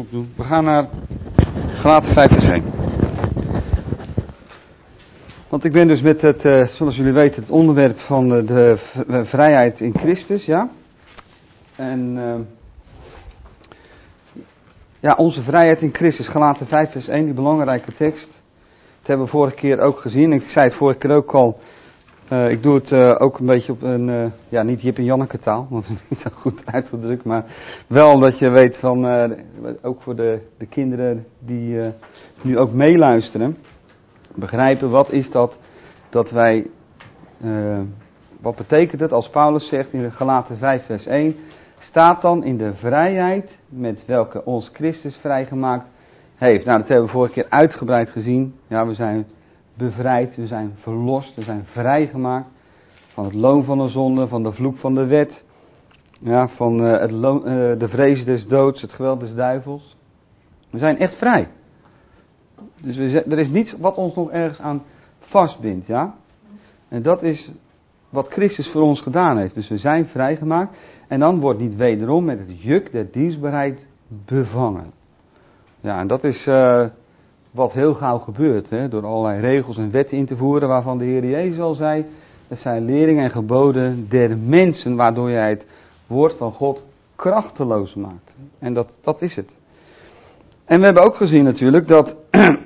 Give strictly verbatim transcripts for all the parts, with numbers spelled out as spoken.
opdoen. We gaan naar Galaten vijf vers één. Want ik ben dus met het, uh, zoals jullie weten, het onderwerp van de, de v- vrijheid in Christus, ja. En uh, ja, onze vrijheid in Christus, Galaten vijf vers één, die belangrijke tekst. Dat hebben we vorige keer ook gezien. Ik zei het vorige keer ook al. Uh, ik doe het uh, ook een beetje op een, uh, ja, niet Jip en Janneke taal, want het is niet zo goed uitgedrukt, maar wel dat je weet van, uh, ook voor de, de kinderen die uh, nu ook meeluisteren, begrijpen wat is dat, dat wij, uh, wat betekent het als Paulus zegt in Galaten vijf vers één, staat dan in de vrijheid met welke ons Christus vrijgemaakt heeft. Nou, dat hebben we vorige keer uitgebreid gezien. Ja, we zijn bevrijd, we zijn verlost, we zijn vrijgemaakt van het loon van de zonde, van de vloek van de wet, ja, van uh, het loon, uh, de vrees des doods, het geweld des duivels. We zijn echt vrij. Dus we zijn, er is niets wat ons nog ergens aan vastbindt, ja. En dat is wat Christus voor ons gedaan heeft. Dus we zijn vrijgemaakt en dan wordt niet wederom met het juk der dienstbaarheid bevangen. Ja, en dat is uh, wat heel gauw gebeurt, hè, door allerlei regels en wetten in te voeren, waarvan de Heer Jezus al zei, het zijn leringen en geboden der mensen, waardoor jij het woord van God krachteloos maakt. En dat, dat is het. En we hebben ook gezien natuurlijk dat,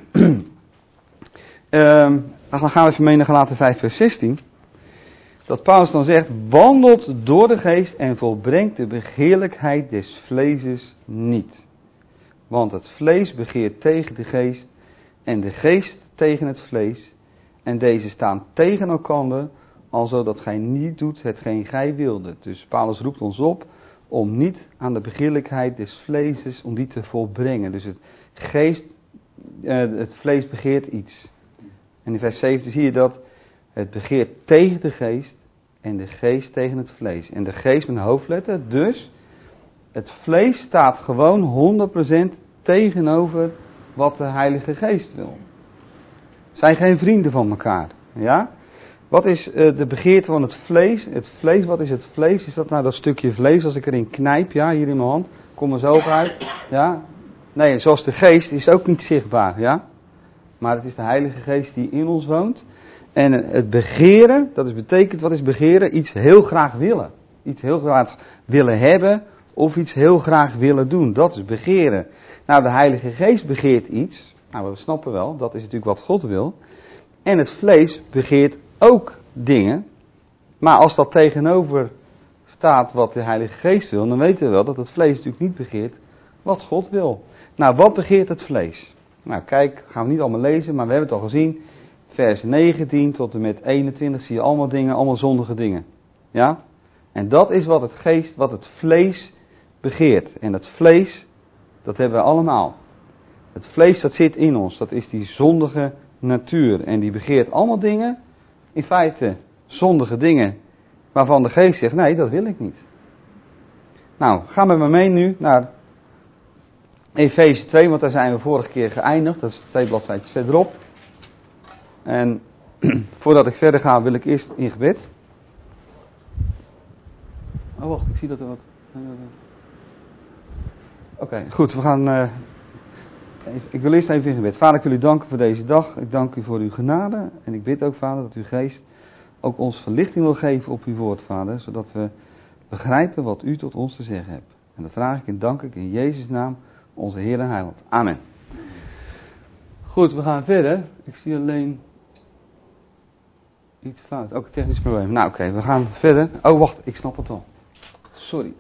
uh, dan gaan we even mee naar Galaten vijf vers zestien, dat Paulus dan zegt, wandelt door de geest en volbrengt de begeerlijkheid des vleeses niet. Want het vlees begeert tegen de geest en de geest tegen het vlees. En deze staan tegen elkander, alzo dat gij niet doet hetgeen gij wilde. Dus Paulus roept ons op om niet aan de begeerlijkheid des vleeses, om die te volbrengen. Dus het geest, uh, het vlees begeert iets. En in vers zeventien zie je dat het begeert tegen de geest en de geest tegen het vlees. En de geest met een hoofdletter, dus het vlees staat gewoon honderd procent tegenover wat de Heilige Geest wil. Het zijn geen vrienden van elkaar. Ja? Wat is uh, de begeerte van het vlees? Het vlees, wat is het vlees? Is dat nou dat stukje vlees als ik erin knijp, ja, hier in mijn hand, kom er zo uit, ja? Nee, zoals de geest is ook niet zichtbaar, ja? Maar het is de Heilige Geest die in ons woont. En het begeren, dat is betekent, wat is begeren? Iets heel graag willen. Iets heel graag willen hebben of iets heel graag willen doen. Dat is begeren. Nou, de Heilige Geest begeert iets. Nou, we snappen wel, dat is natuurlijk wat God wil. En het vlees begeert ook dingen. Maar als dat tegenover staat wat de Heilige Geest wil, dan weten we wel dat het vlees natuurlijk niet begeert wat God wil. Nou, wat begeert het vlees? Nou, kijk, gaan we niet allemaal lezen, maar we hebben het al gezien. Vers negentien tot en met eenentwintig zie je allemaal dingen, allemaal zondige dingen. Ja? En dat is wat het geest, wat het vlees begeert. En dat vlees, dat hebben we allemaal. Het vlees dat zit in ons, dat is die zondige natuur. En die begeert allemaal dingen, in feite zondige dingen, waarvan de geest zegt, nee, dat wil ik niet. Nou, ga met me mee nu naar Efeze twee, want daar zijn we vorige keer geëindigd. Dat is twee bladzijden verderop. En voordat ik verder ga, wil ik eerst in gebed. Oh, wacht, ik zie dat er wat... Oké, okay, goed, we gaan... Uh, even, ik wil eerst even in gebed. Vader, ik wil u danken voor deze dag. Ik dank u voor uw genade. En ik bid ook, Vader, dat uw geest ook ons verlichting wil geven op uw woord, Vader. Zodat we begrijpen wat u tot ons te zeggen hebt. En dat vraag ik en dank ik in Jezus' naam, onze Heer en Heiland. Amen. Goed, we gaan verder. Ik zie alleen... iets fout. Ook een technisch probleem. Nou, oké, okay, we gaan verder. Oh, wacht, ik snap het al. Sorry.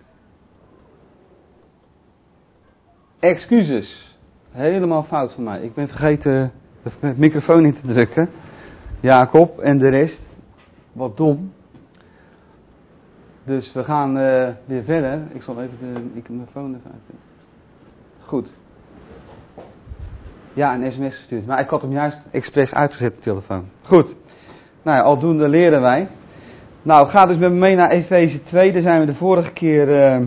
Excuses. Helemaal fout van mij. Ik ben vergeten de microfoon in te drukken. Jacob en de rest. Wat dom. Dus we gaan uh, weer verder. Ik zal even de microfoon even uit. Goed. Ja, een sms gestuurd. Maar ik had hem juist expres uitgezet, de telefoon. Goed. Nou ja, aldoende leren wij. Nou, ga dus met me mee naar Efeze twee. Daar zijn we de vorige keer uh,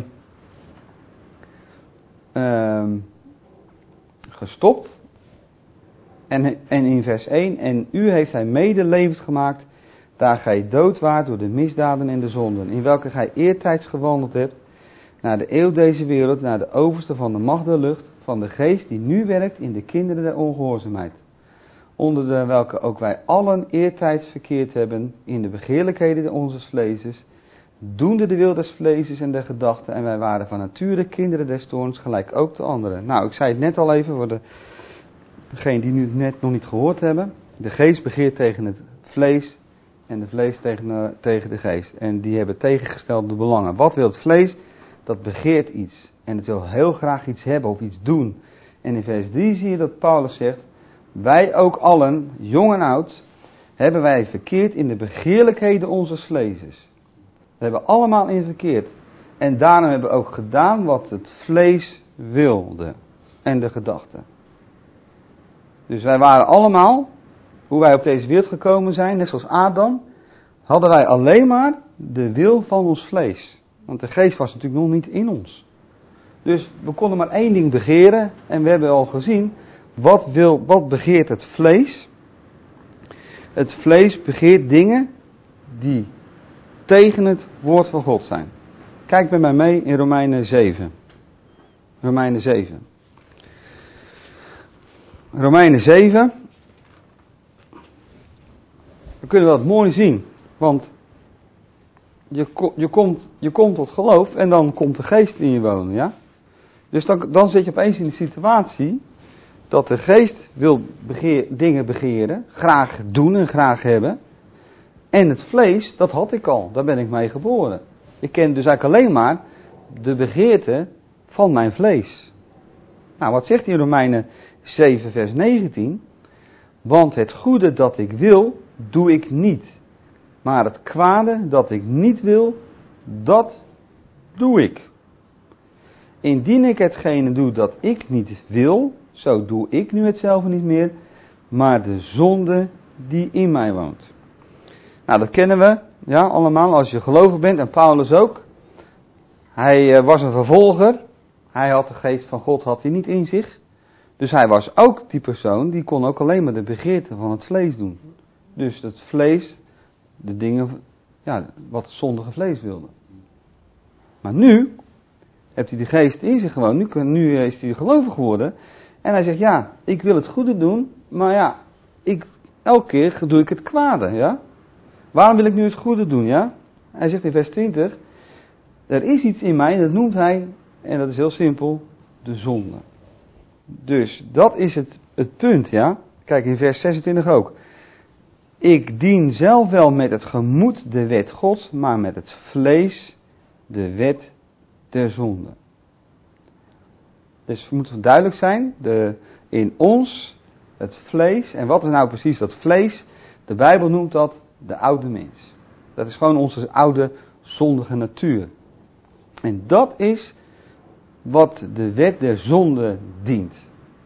uh, gestopt. En, en in vers één. En u heeft hij medelevend gemaakt, daar gij dood waart door de misdaden en de zonden, in welke gij eertijds gewandeld hebt, naar de eeuw deze wereld, naar de overste van de macht der lucht, van de geest die nu werkt in de kinderen der ongehoorzaamheid. Onder de welke ook wij allen eertijds verkeerd hebben in de begeerlijkheden onze vleesjes, doende de wil des vleesjes en der gedachten, en wij waren van nature kinderen des toorns, gelijk ook de anderen. Nou, ik zei het net al even voor de, degenen die nu net nog niet gehoord hebben. De geest begeert tegen het vlees en de vlees tegen de, tegen de geest. En die hebben tegengestelde belangen. Wat wil het vlees? Dat begeert iets. En het wil heel graag iets hebben of iets doen. En in vers drie zie je dat Paulus zegt, wij ook allen, jong en oud, hebben wij verkeerd in de begeerlijkheden onze vleesjes. We hebben allemaal in verkeerd. En daarom hebben we ook gedaan wat het vlees wilde. En de gedachten. Dus wij waren allemaal, hoe wij op deze wereld gekomen zijn, net zoals Adam, hadden wij alleen maar de wil van ons vlees. Want de geest was natuurlijk nog niet in ons. Dus we konden maar één ding begeren. En we hebben al gezien, wat, wil, wat begeert het vlees? Het vlees begeert dingen die tegen het woord van God zijn. Kijk bij mij mee in Romeinen zeven. Romeinen zeven. Romeinen zeven. We kunnen dat mooi zien. Want je, je, komt, je komt tot geloof en dan komt de geest in je wonen. Ja? Dus dan, dan zit je opeens in de situatie dat de geest wil begeer, dingen begeren, graag doen en graag hebben. En het vlees, dat had ik al, daar ben ik mee geboren. Ik ken dus eigenlijk alleen maar de begeerte van mijn vlees. Nou, wat zegt hij in Romeinen zeven vers negentien? Want het goede dat ik wil, doe ik niet. Maar het kwade dat ik niet wil, dat doe ik. Indien ik hetgene doe dat ik niet wil, zo doe ik nu hetzelfde niet meer, maar de zonde die in mij woont. Nou, dat kennen we, ja, allemaal, als je gelovig bent, en Paulus ook. Hij uh, was een vervolger, hij had de geest van God, had hij niet in zich. Dus hij was ook die persoon, die kon ook alleen maar de begeerte van het vlees doen. Dus het vlees, de dingen, ja, wat het zondige vlees wilde. Maar nu heeft hij de geest in zich gewoon, nu, nu is hij gelovig geworden. En hij zegt, ja, ik wil het goede doen, maar ja, ik, elke keer doe ik het kwade, ja. Waarom wil ik nu het goede doen, ja? Hij zegt in vers twintig, er is iets in mij, dat noemt hij, en dat is heel simpel, de zonde. Dus dat is het, het punt, ja. Kijk, in vers zesentwintig ook. Ik dien zelf wel met het gemoed de wet Gods, maar met het vlees de wet der zonde. Dus het moet duidelijk zijn, de, in ons, het vlees, en wat is nou precies dat vlees? De Bijbel noemt dat de oude mens. Dat is gewoon onze oude zondige natuur. En dat is wat de wet der zonde dient.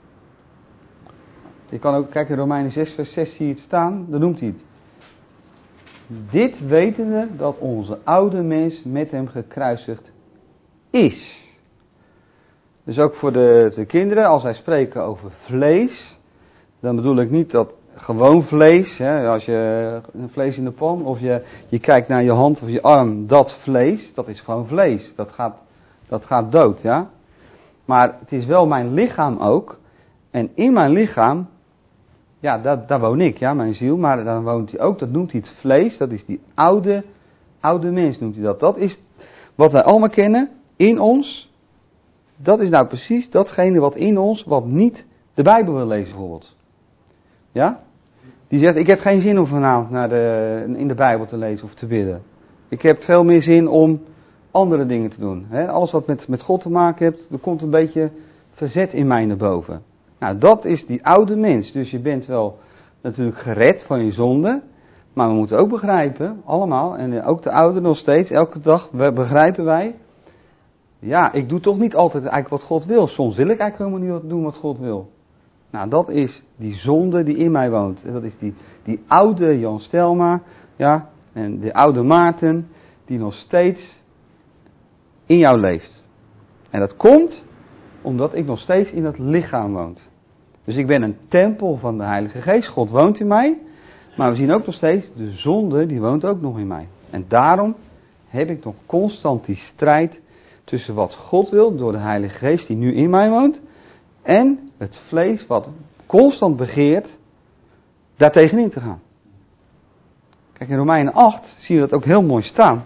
Je kan ook kijken in Romeinen zes vers zes zie je het staan, dan noemt hij het. Dit wetende dat onze oude mens met hem gekruisigd is. Dus ook voor de, de kinderen, als wij spreken over vlees, dan bedoel ik niet dat gewoon vlees, hè, als je een vlees in de pan, of je, je kijkt naar je hand of je arm, dat vlees, dat is gewoon vlees. Dat gaat, dat gaat dood, ja. Maar het is wel mijn lichaam ook. En in mijn lichaam, ja, daar, daar woon ik, ja, mijn ziel. Maar dan woont hij ook, dat noemt hij het vlees. Dat is die oude, oude mens noemt hij dat. Dat is wat wij allemaal kennen, in ons. Dat is nou precies datgene wat in ons, wat niet de Bijbel wil lezen bijvoorbeeld. Ja? Die zegt, ik heb geen zin om vanavond naar de, in de Bijbel te lezen of te bidden. Ik heb veel meer zin om andere dingen te doen. He, alles wat met, met God te maken heeft, er komt een beetje verzet in mij naar boven. Nou, dat is die oude mens. Dus je bent wel natuurlijk gered van je zonde. Maar we moeten ook begrijpen, allemaal, en ook de ouderen nog steeds, elke dag begrijpen wij. Ja, ik doe toch niet altijd eigenlijk wat God wil. Soms wil ik eigenlijk helemaal niet doen wat God wil. Nou, dat is die zonde die in mij woont. En dat is die, die oude Jan Stelma, ja, en de oude Maarten, die nog steeds in jou leeft. En dat komt omdat ik nog steeds in dat lichaam woon. Dus ik ben een tempel van de Heilige Geest. God woont in mij. Maar we zien ook nog steeds, de zonde, die woont ook nog in mij. En daarom heb ik nog constant die strijd tussen wat God wil, door de Heilige Geest die nu in mij woont, En het vlees wat constant begeert daar tegenin te gaan. Kijk, in Romeinen acht zie je dat ook heel mooi staan.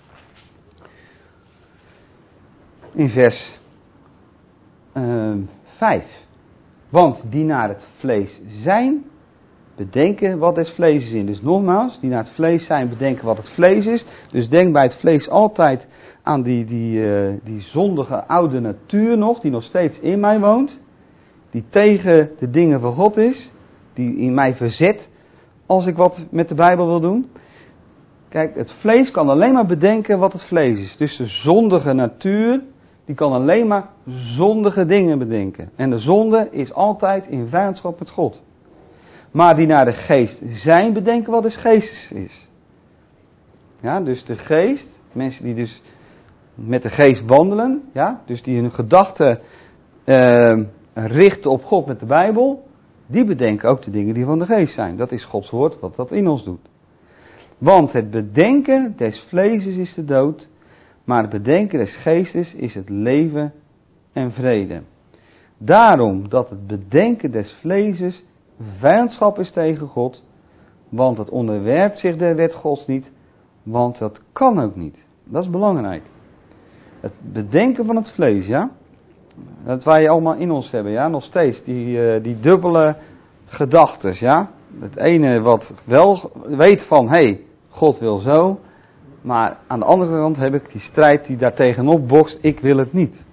In vers uh, vijf. Want die naar het vlees zijn, bedenken wat het vlees is in. Dus nogmaals, die naar het vlees zijn, bedenken wat het vlees is. Dus denk bij het vlees altijd aan die, die, uh, die zondige oude natuur nog, die nog steeds in mij woont. Die tegen de dingen van God is. Die in mij verzet als ik wat met de Bijbel wil doen. Kijk, het vlees kan alleen maar bedenken wat het vlees is. Dus de zondige natuur, die kan alleen maar zondige dingen bedenken. En de zonde is altijd in vijandschap met God. Maar die naar de geest zijn, bedenken wat de geest is. Ja, dus de geest, mensen die dus met de geest wandelen, ja, dus die hun gedachten uh, richten op God met de Bijbel, die bedenken ook de dingen die van de geest zijn. Dat is Gods woord wat dat in ons doet. Want het bedenken des vleeses is de dood, maar het bedenken des geestes is het leven en vrede. Daarom dat het bedenken des vleeses vijandschap is tegen God, want het onderwerpt zich der wet Gods niet, want dat kan ook niet. Dat is belangrijk. Het bedenken van het vlees, ja. Dat wij allemaal in ons hebben, ja, nog steeds. Die, uh, die dubbele gedachtes, ja. Het ene wat wel weet van, hé, hey, God wil zo. Maar aan de andere kant heb ik die strijd die daar tegenop bokst, ik wil het niet.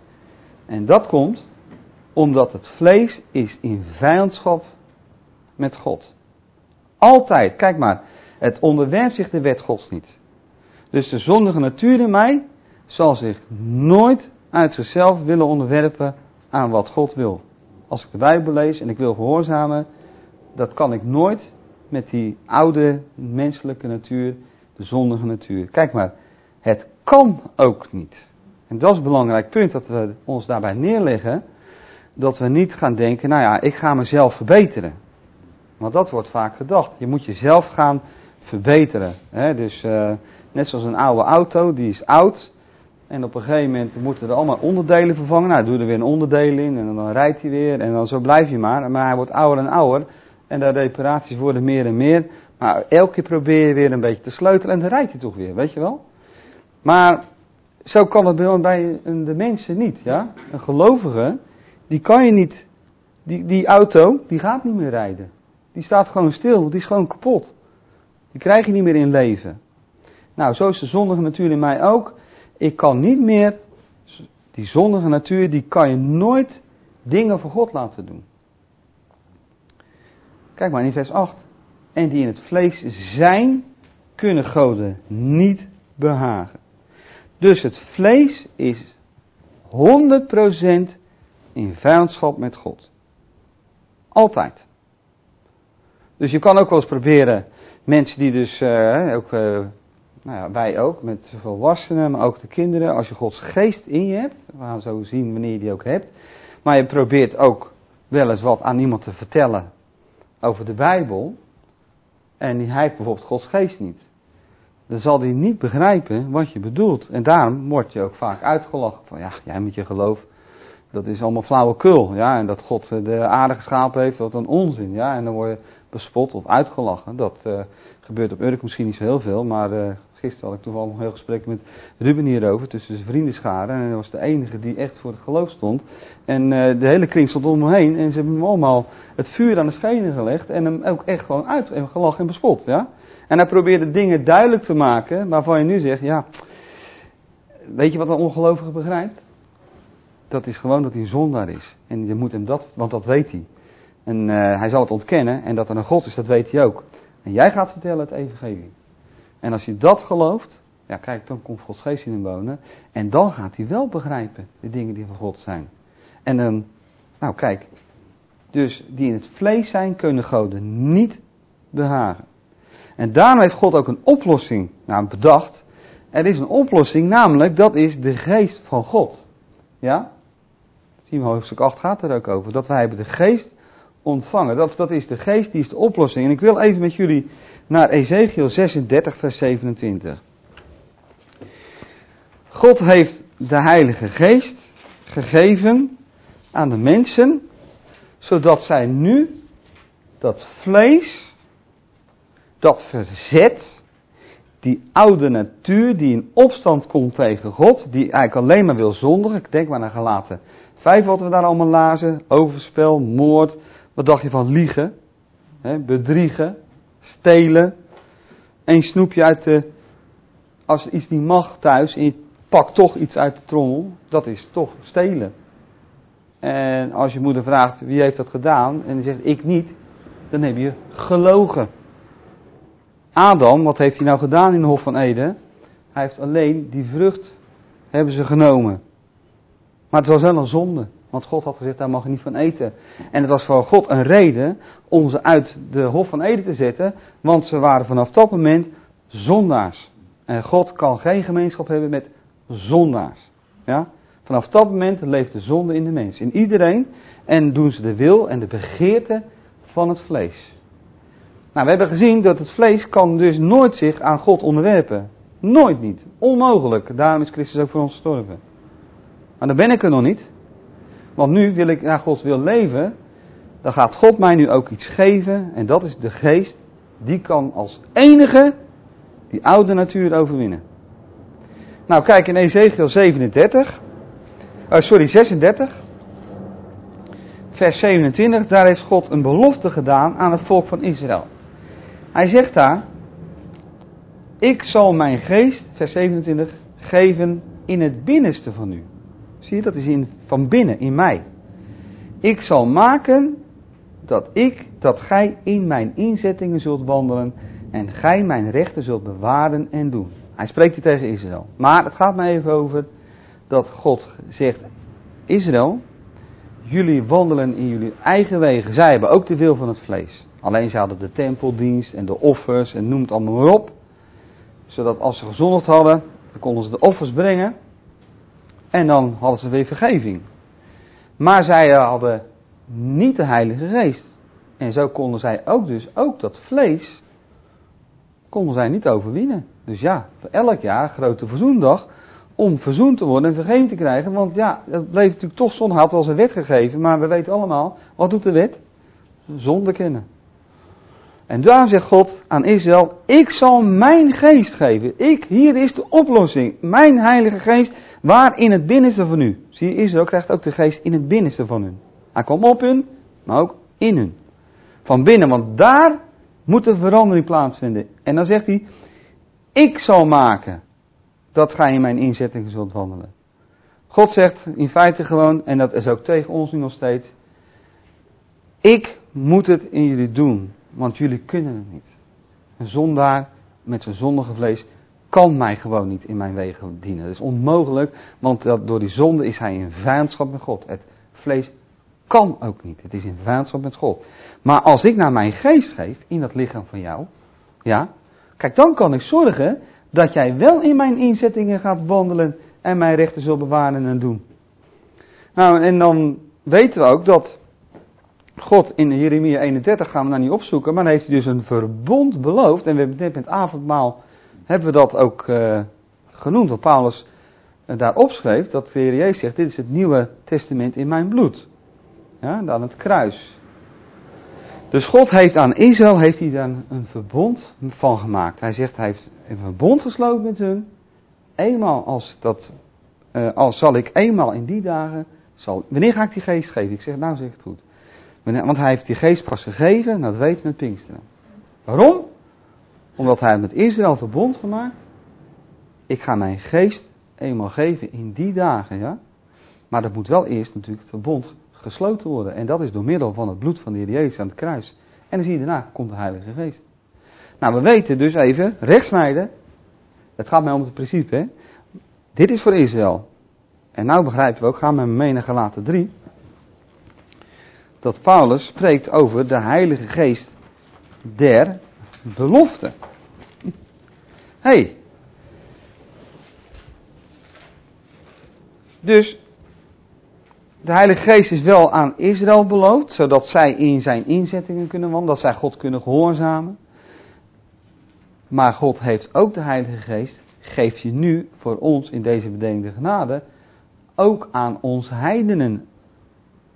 En dat komt omdat het vlees is in vijandschap met God. Altijd, kijk maar, het onderwerpt zich de wet Gods niet. Dus de zondige natuur in mij zal zich nooit uit zichzelf willen onderwerpen aan wat God wil. Als ik de Bijbel lees en ik wil gehoorzamen, dat kan ik nooit met die oude menselijke natuur, de zondige natuur. Kijk maar, het kan ook niet. En dat is een belangrijk punt dat we ons daarbij neerleggen, dat we niet gaan denken, nou ja, ik ga mezelf verbeteren. Want dat wordt vaak gedacht. Je moet jezelf gaan verbeteren. Hè? Dus uh, net zoals een oude auto, die is oud. En op een gegeven moment moeten er allemaal onderdelen vervangen. Nou, doe er weer een onderdeel in en dan rijdt hij weer. En dan zo blijf je maar. Maar hij wordt ouder en ouder. En de reparaties worden meer en meer. Maar elke keer probeer je weer een beetje te sleutelen en dan rijdt hij toch weer, weet je wel. Maar zo kan het bij de mensen niet. Ja? Een gelovige, die kan je niet, die, die auto, die gaat niet meer rijden. Die staat gewoon stil, die is gewoon kapot. Die krijg je niet meer in leven. Nou, zo is de zondige natuur in mij ook. Ik kan niet meer, die zondige natuur, die kan je nooit dingen voor God laten doen. Kijk maar in vers acht. En die in het vlees zijn, kunnen goden niet behagen. Dus het vlees is honderd procent in vijandschap met God. Altijd. Dus je kan ook wel eens proberen, mensen die dus, uh, ook, uh, nou ja, wij ook, met volwassenen, maar ook de kinderen, als je Gods geest in je hebt, we gaan zo zien wanneer je die ook hebt, maar je probeert ook wel eens wat aan iemand te vertellen over de Bijbel, en hij heeft bijvoorbeeld Gods geest niet. Dan zal hij niet begrijpen wat je bedoelt. En daarom word je ook vaak uitgelachen van, ja, jij met je geloof, dat is allemaal flauwekul, ja, en dat God de aarde geschapen heeft, wat een onzin, ja, en dan word je bespot of uitgelachen. Dat uh, gebeurt op Urk misschien niet zo heel veel, maar uh, gisteren had ik toevallig een heel gesprek met Ruben hierover, tussen zijn vriendenscharen, en hij was de enige die echt voor het geloof stond. En uh, de hele kring stond om hem heen, en ze hebben hem allemaal het vuur aan de schenen gelegd, en hem ook echt gewoon uit, en gelachen en bespot, ja. En hij probeerde dingen duidelijk te maken, waarvan je nu zegt, ja, weet je wat een ongelovige begrijpt? Dat is gewoon dat hij een zondaar is. En je moet hem dat, want dat weet hij. En uh, hij zal het ontkennen. En dat er een God is, dat weet hij ook. En jij gaat vertellen het evangelie. En als je dat gelooft, ja kijk, dan komt Gods geest in hem wonen. En dan gaat hij wel begrijpen de dingen die van God zijn. En dan, nou kijk. Dus die in het vlees zijn, kunnen goden niet behagen. En daarom heeft God ook een oplossing nou, bedacht. Er is een oplossing, namelijk dat is de geest van God. Ja? Zien we hoofdstuk acht gaat er ook over. Dat wij hebben de geest ontvangen. Dat, dat is de geest, die is de oplossing. En ik wil even met jullie naar Ezekiel zesendertig vers zevenentwintig. God heeft de Heilige Geest gegeven aan de mensen, zodat zij nu dat vlees, dat verzet, die oude natuur die in opstand komt tegen God, die eigenlijk alleen maar wil zondigen. Ik denk maar naar Galaten vijf wat we daar allemaal lazen, overspel, moord, wat dacht je van liegen, hè, bedriegen, stelen, een snoepje uit de, als iets niet mag thuis en je pakt toch iets uit de trommel, dat is toch stelen. En als je moeder vraagt wie heeft dat gedaan en die zegt ik niet, dan heb je gelogen. Adam, wat heeft hij nou gedaan in de Hof van Eden? Hij heeft alleen die vrucht hebben ze genomen. Maar het was wel een zonde. Want God had gezegd, daar mag je niet van eten. En het was voor God een reden om ze uit de Hof van Eden te zetten. Want ze waren vanaf dat moment zondaars. En God kan geen gemeenschap hebben met zondaars. Ja? Vanaf dat moment leeft de zonde in de mens. In iedereen. En doen ze de wil en de begeerte van het vlees. Nou, we hebben gezien dat het vlees kan dus nooit zich aan God onderwerpen. Nooit niet. Onmogelijk. Daarom is Christus ook voor ons gestorven. Maar dan ben ik er nog niet. Want nu wil ik naar Gods wil leven. Dan gaat God mij nu ook iets geven. En dat is de geest. Die kan als enige die oude natuur overwinnen. Nou, kijk in Ezekiel zevenendertig. Oh, sorry, zesendertig. Vers zevenentwintig. Daar heeft God een belofte gedaan aan het volk van Israël. Hij zegt daar. Ik zal mijn geest, vers zevenentwintig, geven in het binnenste van u. Zie je, dat is in, van binnen, in mij. Ik zal maken dat ik, dat gij in mijn inzettingen zult wandelen en gij mijn rechten zult bewaren en doen. Hij spreekt hier tegen Israël. Maar het gaat mij even over dat God zegt, Israël, jullie wandelen in jullie eigen wegen. Zij hebben ook de wil van het vlees. Alleen ze hadden de tempeldienst en de offers en noem het allemaal maar op. Zodat als ze gezondigd hadden, dan konden ze de offers brengen. En dan hadden ze weer vergeving. Maar zij hadden niet de Heilige Geest. En zo konden zij ook dus, ook dat vlees, konden zij niet overwinnen. Dus ja, voor elk jaar grote verzoendag, om verzoend te worden en vergeving te krijgen. Want ja, het bleef natuurlijk toch zonde, had wel zijn wet gegeven. Maar we weten allemaal, wat doet de wet? Zonde kennen. En daarom zegt God aan Israël, ik zal mijn geest geven. Ik, hier is de oplossing. Mijn Heilige Geest, waar in het binnenste van u. Zie je, Israël krijgt ook de geest in het binnenste van hun. Hij kwam op hun, maar ook in hun. Van binnen, want daar moet de verandering plaatsvinden. En dan zegt hij, ik zal maken dat gij in mijn inzettingen zult wandelen. God zegt in feite gewoon, en dat is ook tegen ons nu nog steeds, ik moet het in jullie doen. Want jullie kunnen het niet. Een zondaar met zijn zondige vlees kan mij gewoon niet in mijn wegen dienen. Dat is onmogelijk, want dat, door die zonde is hij in vijandschap met God. Het vlees kan ook niet. Het is in vijandschap met God. Maar als ik naar mijn geest geef, in dat lichaam van jou, ja, kijk, dan kan ik zorgen dat jij wel in mijn inzettingen gaat wandelen en mijn rechten zult bewaren en doen. Nou, en dan weten we ook dat God in Jeremia eenendertig, gaan we nou niet opzoeken, maar dan heeft hij dus een verbond beloofd. En we hebben net met het avondmaal, hebben we dat ook uh, genoemd, wat Paulus uh, daar opschreef, dat de Heer Jezus zegt, dit is het nieuwe testament in mijn bloed. Ja, aan het kruis. Dus God heeft aan Israël, heeft hij daar een verbond van gemaakt. Hij zegt, hij heeft een verbond gesloten met hun. Eenmaal als dat, uh, als zal ik eenmaal in die dagen, zal, wanneer ga ik die geest geven? Ik zeg, nou zeg ik het goed. Want hij heeft die geest pas gegeven, en dat weten we met Pinksteren. Waarom? Omdat hij met Israël verbond gemaakt. Ik ga mijn geest eenmaal geven in die dagen, ja. Maar dat moet wel eerst natuurlijk het verbond gesloten worden. En dat is door middel van het bloed van de Heer Jezus aan het kruis. En dan zie je daarna, komt de Heilige Geest. Nou, we weten dus even, rechtsnijden. Het gaat mij om het principe, hè. Dit is voor Israël. En nou begrijpen we ook, gaan we mee naar Galaten drie. Dat Paulus spreekt over de Heilige Geest der belofte. Hé. Hey. Dus de Heilige Geest is wel aan Israël beloofd, zodat zij in zijn inzettingen kunnen wandelen, dat zij God kunnen gehoorzamen. Maar God heeft ook de Heilige Geest, geeft je nu voor ons in deze bedenkende genade, ook aan ons heidenen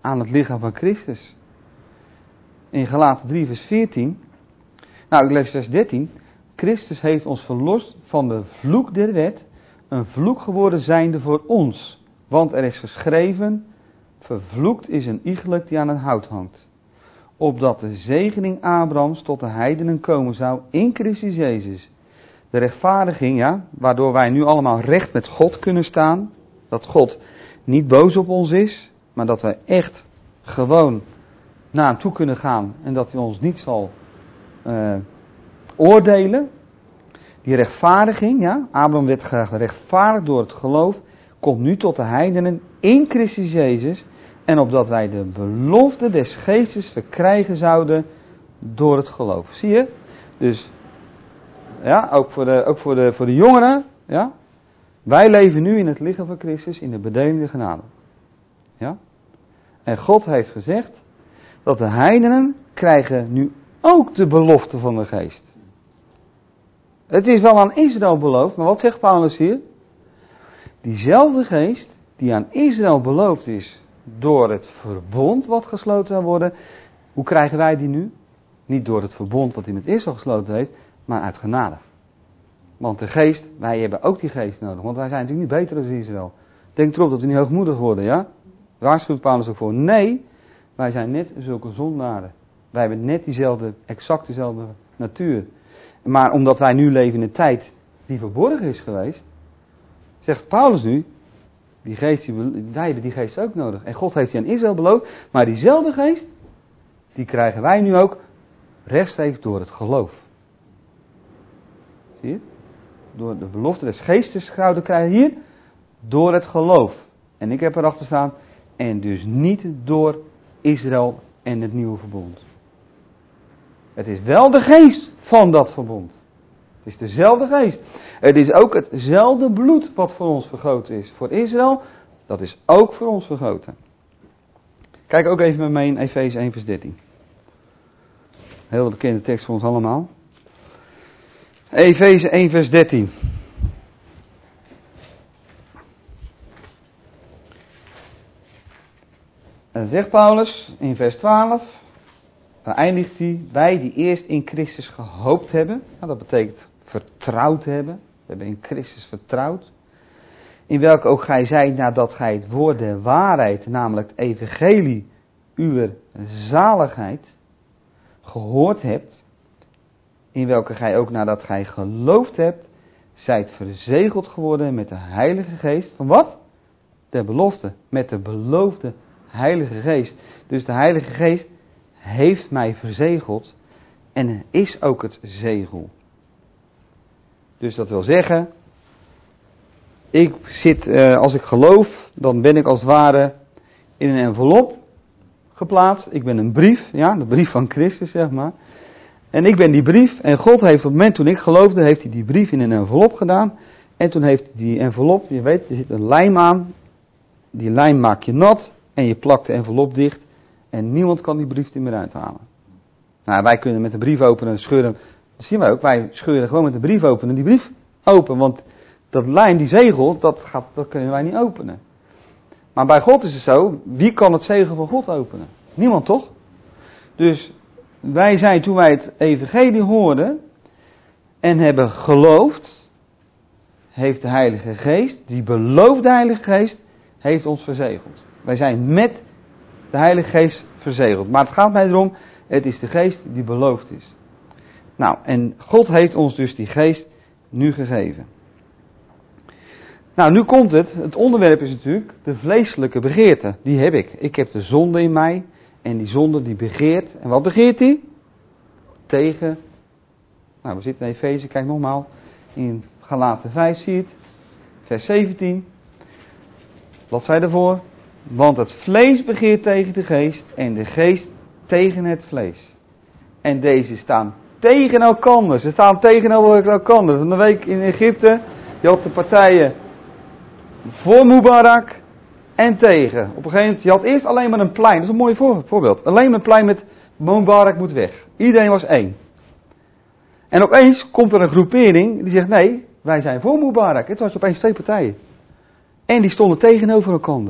aan het lichaam van Christus. In Galaten drie vers veertien. Nou, ik lees vers dertien. Christus heeft ons verlost van de vloek der wet, een vloek geworden zijnde voor ons. Want er is geschreven, vervloekt is een iegelijk die aan het hout hangt. Opdat de zegening Abrahams tot de heidenen komen zou in Christus Jezus. De rechtvaardiging, ja, waardoor wij nu allemaal recht met God kunnen staan. Dat God niet boos op ons is, maar dat wij echt gewoon naar hem toe kunnen gaan. En dat hij ons niet zal uh, oordelen. Die rechtvaardiging, ja, Abraham werd gerechtvaardigd door het geloof, komt nu tot de heidenen in Christus Jezus. En opdat wij de belofte des geestes verkrijgen zouden door het geloof. Zie je? Dus, ja, ook voor de, ook voor de, voor de jongeren, ja. Wij leven nu in het lichaam van Christus in de bedelende genade. Ja. En God heeft gezegd dat de heidenen krijgen nu ook de belofte van de geest. Het is wel aan Israël beloofd, maar wat zegt Paulus hier? Diezelfde geest die aan Israël beloofd is door het verbond wat gesloten zou worden. Hoe krijgen wij die nu? Niet door het verbond wat hij met Israël gesloten heeft, maar uit genade. Want de geest, wij hebben ook die geest nodig, want wij zijn natuurlijk niet beter dan Israël. Denk erop dat we niet hoogmoedig worden, ja? Waarschuwt Paulus ook voor? Nee, wij zijn net zulke zondaren. Wij hebben net diezelfde, exact dezelfde natuur. Maar omdat wij nu leven in een tijd die verborgen is geweest, zegt Paulus nu, die geest, die, wij hebben die geest ook nodig. En God heeft die aan Israël beloofd, maar diezelfde geest, die krijgen wij nu ook rechtstreeks door het geloof. Zie je? Door de belofte des geestes zouden krijgen hier, door het geloof. En ik heb erachter staan, en dus niet door Israël en het nieuwe verbond. Het is wel de geest van dat verbond. Het is dezelfde geest. Het is ook hetzelfde bloed wat voor ons vergoten is. Voor Israël, dat is ook voor ons vergoten. Kijk ook even met mij in Efeze één vers dertien. Heel bekende tekst voor ons allemaal. Efeze één vers dertien. En zegt Paulus in vers twaalf. Daar eindigt hij, wij die eerst in Christus gehoopt hebben. Nou, dat betekent vertrouwd hebben. We hebben in Christus vertrouwd. In welke ook gij zijt nadat gij het woord der waarheid, namelijk het evangelie, uw zaligheid, gehoord hebt. In welke gij ook nadat gij geloofd hebt, zijt verzegeld geworden met de Heilige Geest. Van wat? Der belofte. Met de beloofde Heilige Geest. Dus de Heilige Geest heeft mij verzegeld en is ook het zegel. Dus dat wil zeggen, ik zit, uh, als ik geloof, dan ben ik als het ware in een envelop geplaatst. Ik ben een brief, ja, de brief van Christus, zeg maar. En ik ben die brief en God heeft op het moment toen ik geloofde, heeft hij die brief in een envelop gedaan. En toen heeft die envelop, je weet, er zit een lijm aan. Die lijm maak je nat en je plakt de envelop dicht. En niemand kan die brief er meer uithalen. Nou, wij kunnen met de brief openen, scheuren. Dat zien wij ook. Wij scheuren gewoon met de brief openen die brief open. Want dat lijm, die zegel, dat, gaat, dat kunnen wij niet openen. Maar bij God is het zo, wie kan het zegel van God openen? Niemand toch? Dus wij zijn, toen wij het evangelie hoorden en hebben geloofd, heeft de Heilige Geest, die beloofde Heilige Geest, heeft ons verzegeld. Wij zijn met de Heilige Geest verzegeld. Maar het gaat mij erom, het is de geest die beloofd is. Nou, en God heeft ons dus die geest nu gegeven. Nou, nu komt het. Het onderwerp is natuurlijk de vleeselijke begeerte. Die heb ik. Ik heb de zonde in mij. En die zonde die begeert. En wat begeert die? Tegen. Nou, we zitten in Efeze. Kijk nogmaals. In Galaten vijf zie je het. Vers zeventien. Wat zei ervoor? Want het vlees begeert tegen de geest. En de geest tegen het vlees. En deze staan tegen elkaar. Ze staan tegenover elkaar. Van de week in Egypte. Je had de partijen voor Mubarak en tegen. Op een gegeven moment, je had eerst alleen maar een plein. Dat is een mooi voorbeeld. Alleen maar een plein met Mubarak moet weg. Iedereen was één. En opeens komt er een groepering die zegt, nee, wij zijn voor Mubarak. Het was opeens twee partijen. En die stonden tegenover elkaar.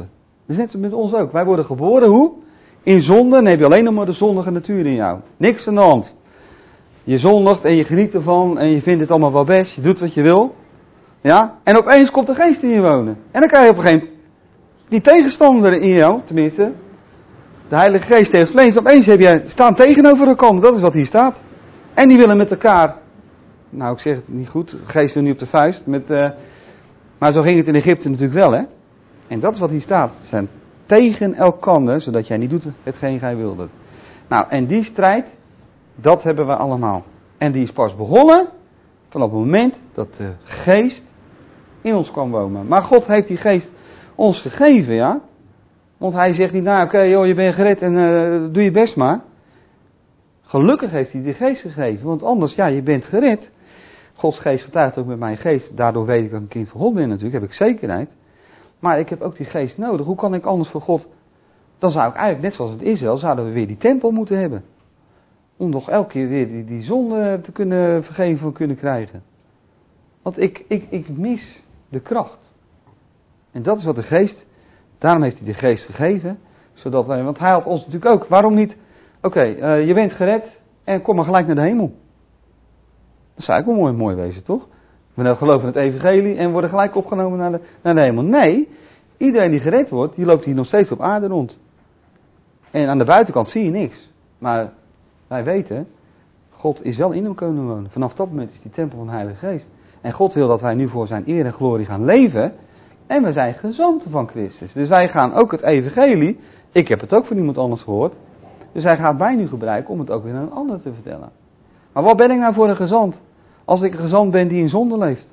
Dat is net zo met ons ook. Wij worden geboren hoe? In zonde, dan heb je alleen nog maar de zondige natuur in jou. Niks aan de hand. Je zondigt en je geniet ervan en je vindt het allemaal wel best. Je doet wat je wil. Ja? En opeens komt de geest in je wonen. En dan krijg je op een gegeven moment die tegenstander in jou, tenminste. De Heilige Geest tegen het vlees. Opeens heb je staan tegenover elkaar. Dat is wat hier staat. En die willen met elkaar. Nou, ik zeg het niet goed. De geest wil niet op de vuist. Met, uh, maar zo ging het in Egypte natuurlijk wel, hè. En dat is wat hier staat. Ze zijn tegen elkander, zodat jij niet doet hetgeen gij wilde. Nou, en die strijd, dat hebben we allemaal. En die is pas begonnen vanaf het moment dat de geest in ons kwam wonen. Maar God heeft die geest ons gegeven, ja. Want hij zegt niet, nou oké, okay, joh, je bent gered en uh, doe je best maar. Gelukkig heeft hij die geest gegeven, want anders, ja, je bent gered. Gods geest getuigt ook met mijn geest. Daardoor weet ik dat ik een kind van God ben natuurlijk, heb ik zekerheid. Maar ik heb ook die geest nodig. Hoe kan ik anders voor God? Dan zou ik eigenlijk, net zoals het Israël, zouden we weer die tempel moeten hebben. Om toch elke keer weer die, die zonde te kunnen vergeven van kunnen krijgen. Want ik, ik, ik mis de kracht. En dat is wat de geest, daarom heeft hij de geest gegeven. Zodat wij, want hij had ons natuurlijk ook, waarom niet? Oké, okay, uh, je bent gered en kom maar gelijk naar de hemel. Dat zou ook wel mooi, mooi wezen, toch? We geloven in het evangelie en worden gelijk opgenomen naar de, naar de hemel. Nee, iedereen die gered wordt, die loopt hier nog steeds op aarde rond. En aan de buitenkant zie je niks. Maar wij weten, God is wel in hem komen wonen. Vanaf dat moment is die tempel van de Heilige Geest. En God wil dat wij nu voor zijn eer en glorie gaan leven. En we zijn gezanten van Christus. Dus wij gaan ook het evangelie, ik heb het ook van iemand anders gehoord. Dus hij gaat mij nu gebruiken om het ook weer aan een ander te vertellen. Maar wat ben ik nou voor een gezant? Als ik een gezant ben die in zonde leeft.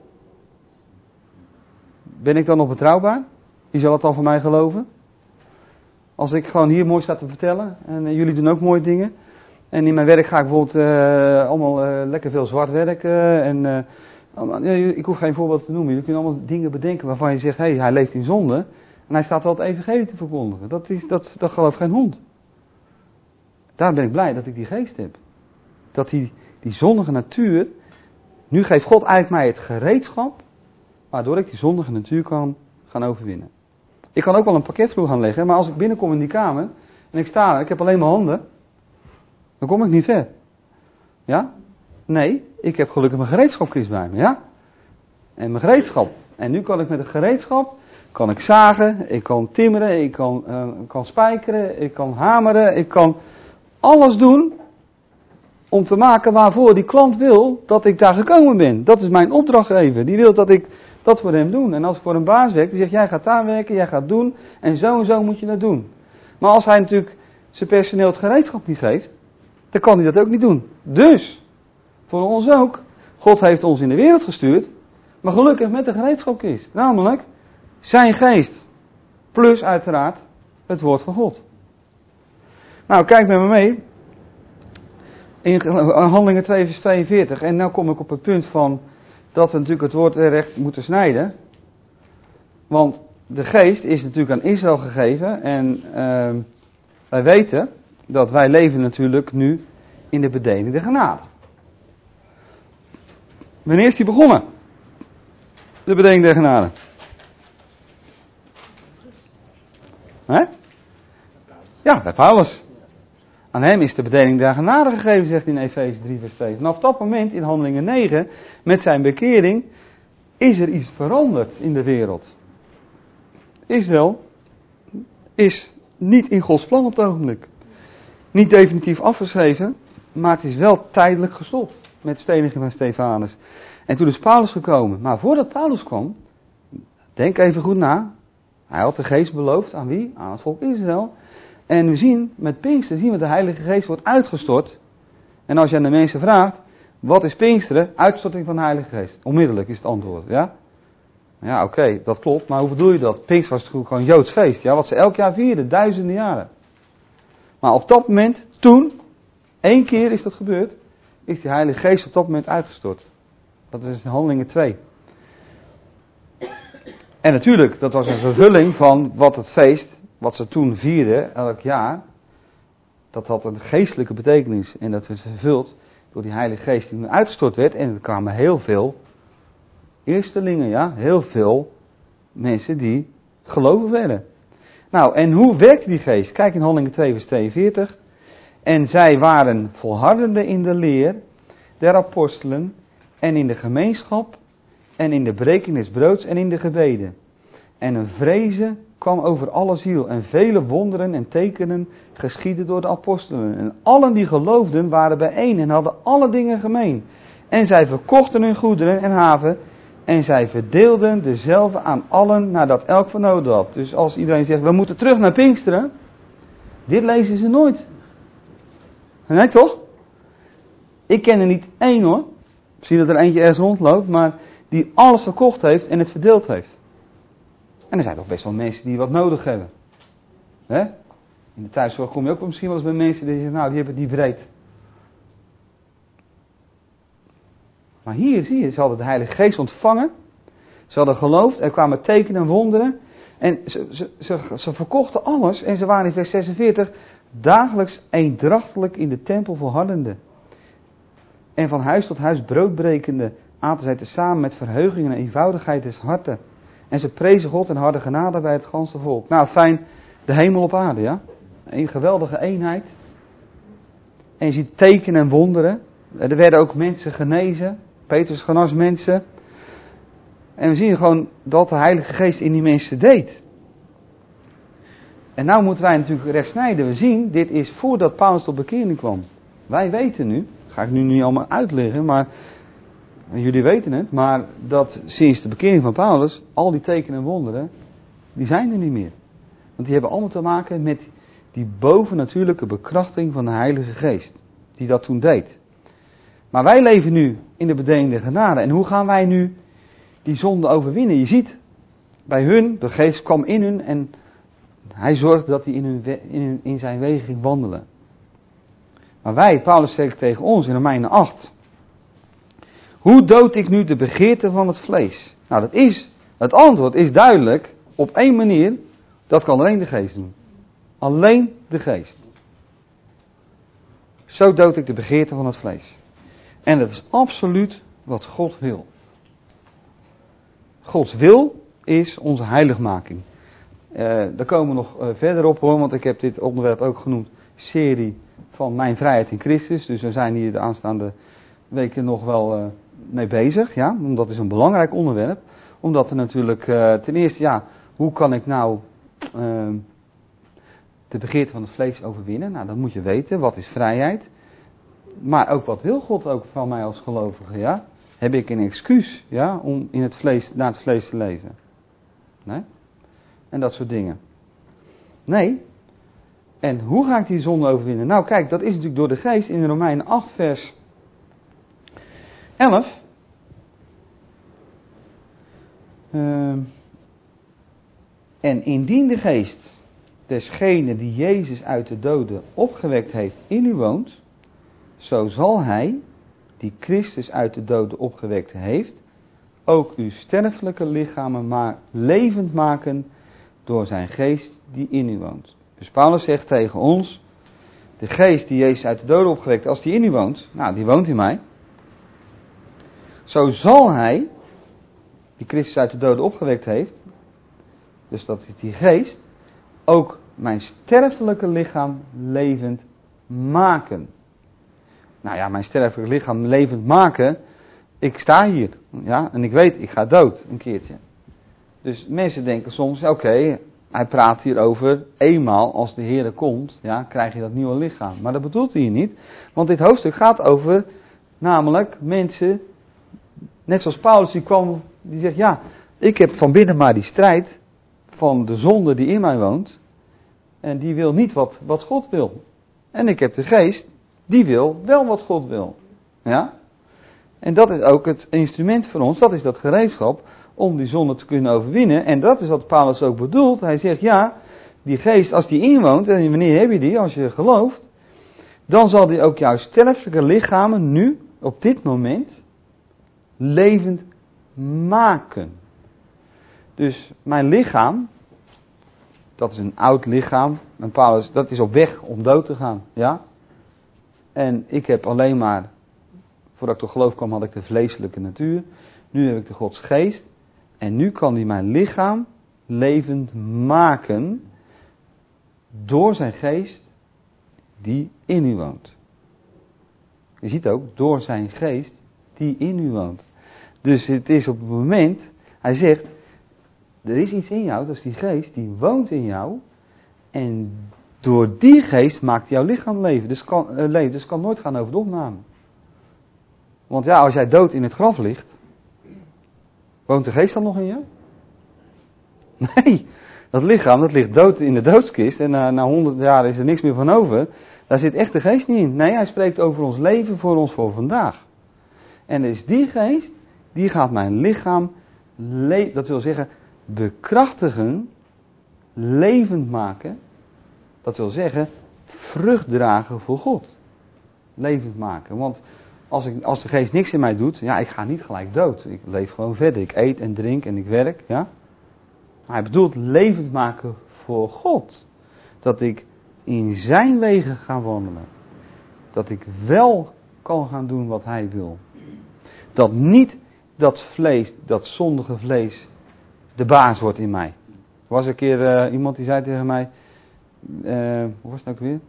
Ben ik dan nog betrouwbaar? Wie zal het dan van mij geloven? Als ik gewoon hier mooi sta te vertellen. En uh, jullie doen ook mooie dingen. En in mijn werk ga ik bijvoorbeeld uh, allemaal uh, lekker veel zwart werken. En uh, ik hoef geen voorbeeld te noemen. Jullie kunnen allemaal dingen bedenken waarvan je zegt, hé, hey, hij leeft in zonde. En hij staat wel het evangelie te verkondigen. Dat, is, dat, dat gelooft geen hond. Daarom ben ik blij dat ik die geest heb. Dat die, die zondige natuur, nu geeft God eigenlijk mij het gereedschap, waardoor ik die zondige natuur kan gaan overwinnen. Ik kan ook wel een pakketvloer gaan leggen, maar als ik binnenkom in die kamer, en ik sta er, ik heb alleen mijn handen, dan kom ik niet ver. Ja? Nee, ik heb gelukkig mijn gereedschapkist bij me, ja? En mijn gereedschap. En nu kan ik met het gereedschap, kan ik zagen, ik kan timmeren, ik kan, uh, kan spijkeren, ik kan hameren, ik kan alles doen om te maken waarvoor die klant wil dat ik daar gekomen ben. Dat is mijn opdrachtgever. Die wil dat ik dat voor hem doe. En als ik voor een baas werk, die zegt, jij gaat daar werken, jij gaat doen. En zo en zo moet je dat doen. Maar als hij natuurlijk zijn personeel het gereedschap niet geeft, dan kan hij dat ook niet doen. Dus, voor ons ook, God heeft ons in de wereld gestuurd, maar gelukkig met de gereedschapkist. Namelijk, zijn geest. Plus uiteraard het woord van God. Nou, kijk met me mee. In Handelingen twee vers tweeënveertig. En nu kom ik op het punt van dat we natuurlijk het woord recht moeten snijden. Want de geest is natuurlijk aan Israël gegeven. En uh, wij weten dat wij leven natuurlijk nu in de bedeling der genade. Wanneer is die begonnen? De bedeling der genade. Hè? Ja, bij Paulus. Aan hem is de bedeling der genade gegeven, zegt hij in Efeze drie vers twee. Vanaf dat moment, in Handelingen negen, met zijn bekering, is er iets veranderd in de wereld. Israël is niet in Gods plan op het ogenblik. Niet definitief afgeschreven, maar het is wel tijdelijk gestopt met steniging van Stefanus. En toen is Paulus gekomen. Maar voordat Paulus kwam, denk even goed na, hij had de geest beloofd aan wie? Aan het volk Israël. En we zien, met Pinksteren zien we de Heilige Geest wordt uitgestort. En als je aan de mensen vraagt, wat is Pinksteren? Uitstorting van de Heilige Geest. Onmiddellijk is het antwoord, ja? Ja, oké, okay, dat klopt, maar hoe bedoel je dat? Pinksteren was natuurlijk gewoon een Joods feest, ja? Wat ze elk jaar vierden, duizenden jaren. Maar op dat moment, toen, één keer is dat gebeurd, is die Heilige Geest op dat moment uitgestort. Dat is Handelingen twee. En natuurlijk, dat was een vervulling van wat het feest, wat ze toen vierden, elk jaar, dat had een geestelijke betekenis. En dat werd vervuld door die Heilige Geest die uitgestort werd. En er kwamen heel veel eerstelingen, ja, heel veel mensen die geloven werden. Nou, en hoe werkte die geest? Kijk in Handelingen twee vers tweeënveertig. En zij waren volhardende in de leer der apostelen en in de gemeenschap en in de breking des broods en in de gebeden. En een vrezen kwam over alle ziel en vele wonderen en tekenen geschiedden door de apostelen. En allen die geloofden waren bijeen en hadden alle dingen gemeen. En zij verkochten hun goederen en haven en zij verdeelden dezelfde aan allen nadat elk van nodig had. Dus als iedereen zegt, we moeten terug naar Pinksteren, dit lezen ze nooit. Nee, toch? Ik ken er niet één hoor. Misschien dat er eentje ergens rondloopt, maar die alles verkocht heeft en het verdeeld heeft. En er zijn toch best wel mensen die wat nodig hebben. Hè? In de thuiszorg kom je ook misschien wel eens bij mensen die zeggen, nou die hebben het niet breed. Maar hier zie je, ze hadden de Heilige Geest ontvangen. Ze hadden geloofd, er kwamen tekenen en wonderen. En ze, ze, ze, ze verkochten alles en ze waren in vers zesenveertig dagelijks eendrachtelijk in de tempel volhardende. En van huis tot huis broodbrekende aten zij tezamen met verheuging en eenvoudigheid des harten. En ze prezen God en hadden genade bij het ganse volk. Nou fijn, de hemel op aarde, ja. Een geweldige eenheid. En je ziet tekenen en wonderen. Er werden ook mensen genezen. Petrus genas mensen. En we zien gewoon dat de Heilige Geest in die mensen deed. En nou moeten wij natuurlijk recht snijden. We zien, dit is voordat Paulus tot bekering kwam. Wij weten nu, ga ik nu niet allemaal uitleggen, maar jullie weten het, maar dat sinds de bekering van Paulus, al die tekenen en wonderen, die zijn er niet meer. Want die hebben allemaal te maken met die bovennatuurlijke bekrachtiging van de Heilige Geest. Die dat toen deed. Maar wij leven nu in de bedeelde genade. En hoe gaan wij nu die zonde overwinnen? Je ziet, bij hun, de Geest kwam in hun en hij zorgde dat hij in, hun, in, hun, in zijn wegen ging wandelen. Maar wij, Paulus zegt tegen ons in Romeinen acht. Hoe dood ik nu de begeerte van het vlees? Nou, dat is, het antwoord is duidelijk op één manier. Dat kan alleen de Geest doen. Alleen de Geest. Zo dood ik de begeerte van het vlees. En dat is absoluut wat God wil. Gods wil is onze heiligmaking. Uh, daar komen we nog uh, verder op hoor, want ik heb dit onderwerp ook genoemd. Serie van Mijn Vrijheid in Christus. Dus we zijn hier de aanstaande weken nog wel uh, mee bezig. Ja? Want dat is een belangrijk onderwerp. Omdat er natuurlijk uh, ten eerste, ja, hoe kan ik nou uh, de begeerte van het vlees overwinnen? Nou, dat moet je weten. Wat is vrijheid? Maar ook wat wil God ook van mij als gelovige? Ja? Heb ik een excuus, ja, om in het vlees, naar het vlees te leven? Nee? En dat soort dingen. Nee. En hoe ga ik die zonde overwinnen? Nou kijk, dat is natuurlijk door de Geest in Romeinen acht vers elf. Uh, en indien de Geest desgene die Jezus uit de doden opgewekt heeft in u woont, zo zal Hij, die Christus uit de doden opgewekt heeft, ook uw sterfelijke lichamen maar levend maken door zijn Geest die in u woont. Dus Paulus zegt tegen ons, de Geest die Jezus uit de doden opgewekt, als die in u woont, nou die woont in mij, zo zal Hij, die Christus uit de doden opgewekt heeft, dus dat is die Geest, ook mijn sterfelijke lichaam levend maken. Nou ja, mijn sterfelijke lichaam levend maken, ik sta hier, ja, en ik weet, ik ga dood, een keertje. Dus mensen denken soms, oké, okay, hij praat hier over, eenmaal als de Heer komt, ja, krijg je dat nieuwe lichaam. Maar dat bedoelt hij hier niet, want dit hoofdstuk gaat over, namelijk mensen, net zoals Paulus, die kwam, die zegt, ja, ik heb van binnen maar die strijd van de zonde die in mij woont, en die wil niet wat, wat God wil. En ik heb de Geest, die wil wel wat God wil. Ja? En dat is ook het instrument voor ons, dat is dat gereedschap om die zonde te kunnen overwinnen. En dat is wat Paulus ook bedoelt. Hij zegt, ja, die Geest, als die inwoont, en wanneer heb je die, als je gelooft, dan zal die ook jouw sterfelijke lichamen nu, op dit moment, levend maken. Dus mijn lichaam, dat is een oud lichaam, en Paulus, dat is op weg om dood te gaan, ja. En ik heb alleen maar, voordat ik tot geloof kwam, had ik de vleeselijke natuur. Nu heb ik de Gods Geest. En nu kan die mijn lichaam levend maken door zijn geest die in u woont. Je ziet ook, door zijn geest die in u woont. Dus het is op het moment, hij zegt, er is iets in jou, dat is die geest, die woont in jou. En door die geest maakt jouw lichaam leven. Dus kan, uh, leven. Dus het kan nooit gaan over de opname. Want ja, als jij dood in het graf ligt, woont de geest dan nog in je? Nee, dat lichaam dat ligt dood in de doodskist en na, na honderd jaar is er niks meer van over. Daar zit echt de geest niet in. Nee, hij spreekt over ons leven voor ons voor vandaag. En is die geest, die gaat mijn lichaam, le- dat wil zeggen, bekrachtigen, levend maken. Dat wil zeggen, vrucht dragen voor God. Levend maken. Want als, ik, als de geest niks in mij doet, ja, ik ga niet gelijk dood. Ik leef gewoon verder. Ik eet en drink en ik werk, ja. Maar hij bedoelt levend maken voor God. Dat ik in zijn wegen ga wandelen. Dat ik wel kan gaan doen wat hij wil. Dat niet dat vlees, dat zondige vlees, de baas wordt in mij. Er was een keer uh, iemand die zei tegen mij, uh, hoe was het ook weer?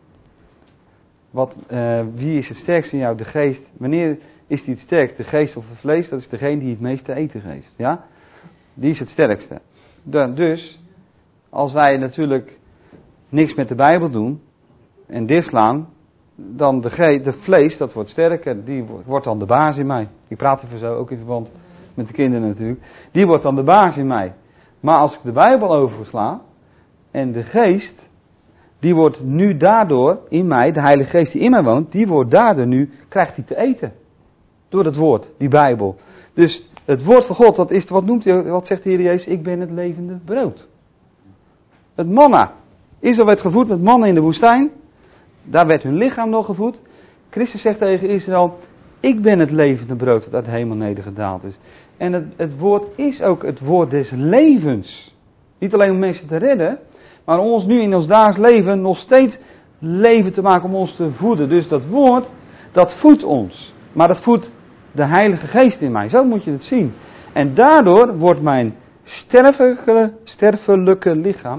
Wat, uh, wie is het sterkst in jou? De geest. Wanneer is die het sterkst? De geest of het vlees? Dat is degene die het meest te eten geeft. Ja? Die is het sterkste. De, dus, als wij natuurlijk niks met de Bijbel doen en dichtslaan, dan de, ge- de vlees, dat wordt sterker. Die wordt dan de baas in mij. Ik praat even zo, ook in verband met de kinderen natuurlijk. Die wordt dan de baas in mij. Maar als ik de Bijbel oversla en de geest, die wordt nu daardoor in mij, de Heilige Geest die in mij woont, die wordt daardoor nu, krijgt hij te eten. Door het woord, die Bijbel. Dus het woord van God, dat is, wat noemt hij, wat zegt de Heer Jezus? Ik ben het levende brood. Het manna. Israël werd gevoed met manna in de woestijn. Daar werd hun lichaam nog gevoed. Christus zegt tegen Israël, ik ben het levende brood dat uit de hemel nedergedaald is. En het, het woord is ook het woord des levens. Niet alleen om mensen te redden, maar om ons nu in ons dagelijks leven nog steeds leven te maken om ons te voeden. Dus dat woord, dat voedt ons. Maar dat voedt de Heilige Geest in mij. Zo moet je het zien. En daardoor wordt mijn sterfelijke, sterfelijke lichaam,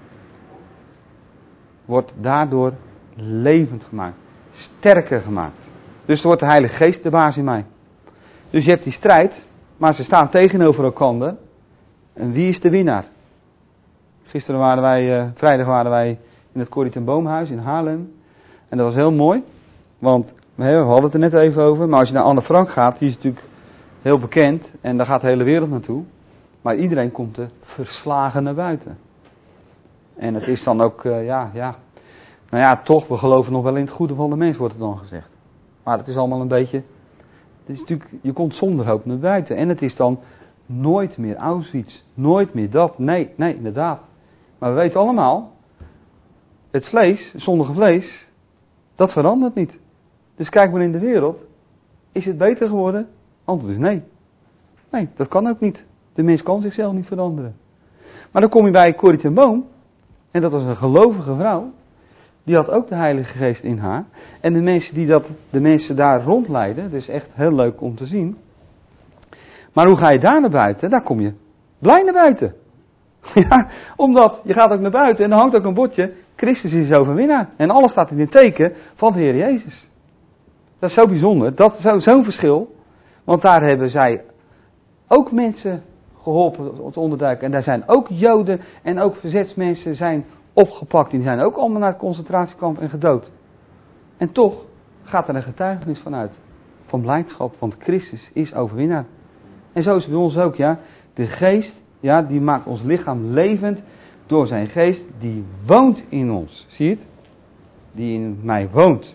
wordt daardoor levend gemaakt. Sterker gemaakt. Dus er wordt de Heilige Geest de baas in mij. Dus je hebt die strijd, maar ze staan tegenover elkaar. En wie is de winnaar? Gisteren waren wij, uh, vrijdag waren wij in het Corrie ten Boomhuis in Haarlem. En dat was heel mooi. Want we hadden het er net even over. Maar als je naar Anne Frank gaat, die is natuurlijk heel bekend. En daar gaat de hele wereld naartoe. Maar iedereen komt er verslagen naar buiten. En het is dan ook, uh, ja, ja. Nou ja, toch, we geloven nog wel in het goede van de mens, wordt het dan gezegd. Maar het is allemaal een beetje. Het is natuurlijk, je komt zonder hoop naar buiten. En het is dan nooit meer Auschwitz. Nooit meer dat. Nee, nee, inderdaad. Maar we weten allemaal, het vlees, het zondige vlees, dat verandert niet. Dus kijk maar in de wereld, is het beter geworden? Antwoord is nee. Nee, dat kan ook niet. De mens kan zichzelf niet veranderen. Maar dan kom je bij Corrie ten Boom, en dat was een gelovige vrouw, die had ook de Heilige Geest in haar. En de mensen die dat, de mensen daar rondleiden, dat is echt heel leuk om te zien. Maar hoe ga je daar naar buiten? Daar kom je blij naar buiten. Ja, omdat je gaat ook naar buiten en er hangt ook een bordje, Christus is overwinnaar. En alles staat in het teken van de Heer Jezus. Dat is zo bijzonder, dat is zo, zo'n verschil. Want daar hebben zij ook mensen geholpen te onderduiken. En daar zijn ook Joden en ook verzetsmensen zijn opgepakt. Die zijn ook allemaal naar het concentratiekamp en gedood. En toch gaat er een getuigenis vanuit. Van blijdschap, want Christus is overwinnaar. En zo is het bij ons ook, ja. De geest, ja, die maakt ons lichaam levend door zijn geest. Die woont in ons. Zie je het? Die in mij woont.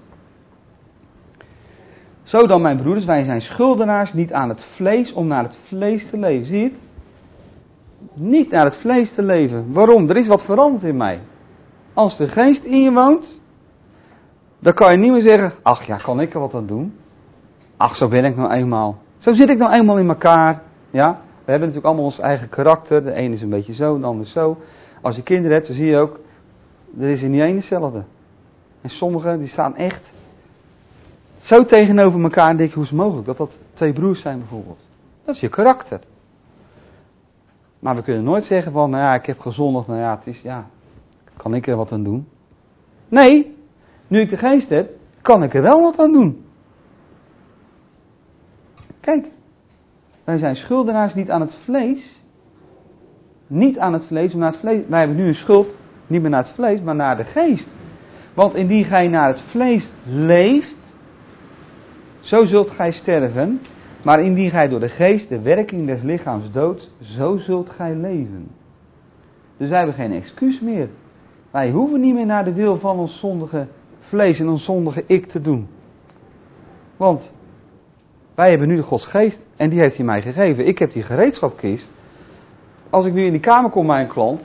Zo dan, mijn broeders, wij zijn schuldenaars niet aan het vlees om naar het vlees te leven. Zie je het? Niet naar het vlees te leven. Waarom? Er is wat veranderd in mij. Als de geest in je woont, dan kan je niet meer zeggen, ach ja, kan ik er wat aan doen? Ach, zo ben ik nou eenmaal. Zo zit ik nou eenmaal in elkaar. Ja? We hebben natuurlijk allemaal ons eigen karakter. De ene is een beetje zo, de ander zo. Als je kinderen hebt, dan zie je ook, er is er niet één hetzelfde. En sommigen, die staan echt zo tegenover elkaar en denk je, hoe is het mogelijk dat dat twee broers zijn bijvoorbeeld? Dat is je karakter. Maar we kunnen nooit zeggen van, nou ja, ik heb gezondigd, nou ja, het is, ja, kan ik er wat aan doen? Nee, nu ik de geest heb, kan ik er wel wat aan doen. Kijk, wij zijn schuldenaars niet aan het vlees. Niet aan het vlees, maar naar het vlees. Wij hebben nu een schuld, niet meer naar het vlees, maar naar de geest. Want indien gij naar het vlees leeft, zo zult gij sterven. Maar indien gij door de geest de werking des lichaams doodt, zo zult gij leven. Dus wij hebben geen excuus meer. Wij hoeven niet meer naar de wil van ons zondige vlees en ons zondige ik te doen. Want wij hebben nu de Gods geest en die heeft hij mij gegeven. Ik heb die gereedschapkist. Als ik nu in die kamer kom bij een klant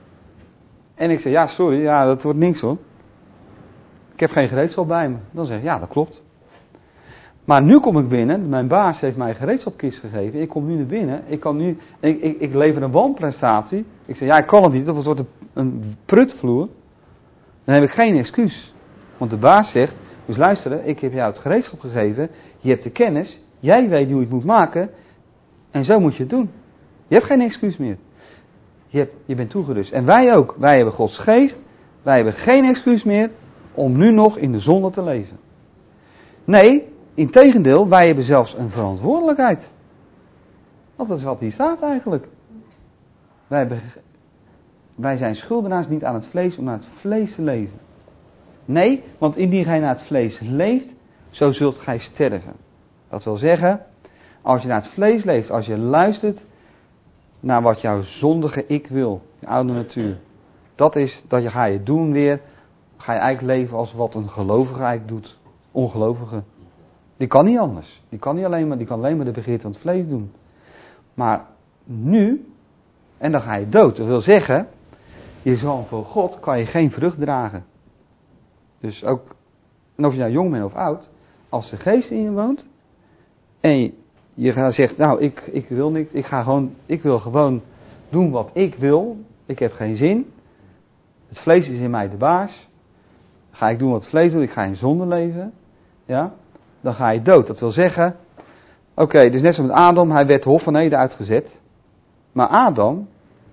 en ik zeg, ja sorry, ja dat wordt niks hoor. Ik heb geen gereedschap bij me. Dan zeg ik, ja dat klopt. Maar nu kom ik binnen, mijn baas heeft mij een gereedschapkist gegeven. Ik kom nu naar binnen, ik, kan nu, ik, ik, ik lever een wanprestatie. Ik zeg, ja ik kan het niet, of het wordt een, een prutvloer. Dan heb ik geen excuus. Want de baas zegt, dus luisteren, ik heb jou het gereedschap gegeven. Je hebt de kennis, jij weet hoe je het moet maken. En zo moet je het doen. Je hebt geen excuus meer. Je, hebt, je bent toegerust. En wij ook, wij hebben Gods geest. Wij hebben geen excuus meer om nu nog in de zonde te leven. Nee, integendeel, wij hebben zelfs een verantwoordelijkheid. Want dat is wat hier staat eigenlijk. Wij, hebben, wij zijn schuldenaars niet aan het vlees om naar het vlees te leven. Nee, want indien gij naar het vlees leeft, zo zult gij sterven. Dat wil zeggen, als je naar het vlees leeft, als je luistert naar wat jouw zondige ik wil, je oude natuur. Dat is, dat je ga je doen weer, ga je eigenlijk leven als wat een gelovige eigenlijk doet. Ongelovige. Die kan niet anders. Die kan niet alleen maar, die kan alleen maar de begeerte van het vlees doen. Maar nu, en dan ga je dood. Dat wil zeggen, je zal voor God kan je geen vrucht dragen. Dus ook, en of je nou jong bent of oud, als de geest in je woont, en je gaat zegt, nou ik, ik wil niet, ik ga gewoon, ik wil gewoon doen wat ik wil, ik heb geen zin, het vlees is in mij de baas, ga ik doen wat het vlees doet, ik ga in zonde leven, ja, dan ga je dood. Dat wil zeggen, oké, okay, dus net zoals met Adam, hij werd Hof van Eden uitgezet, maar Adam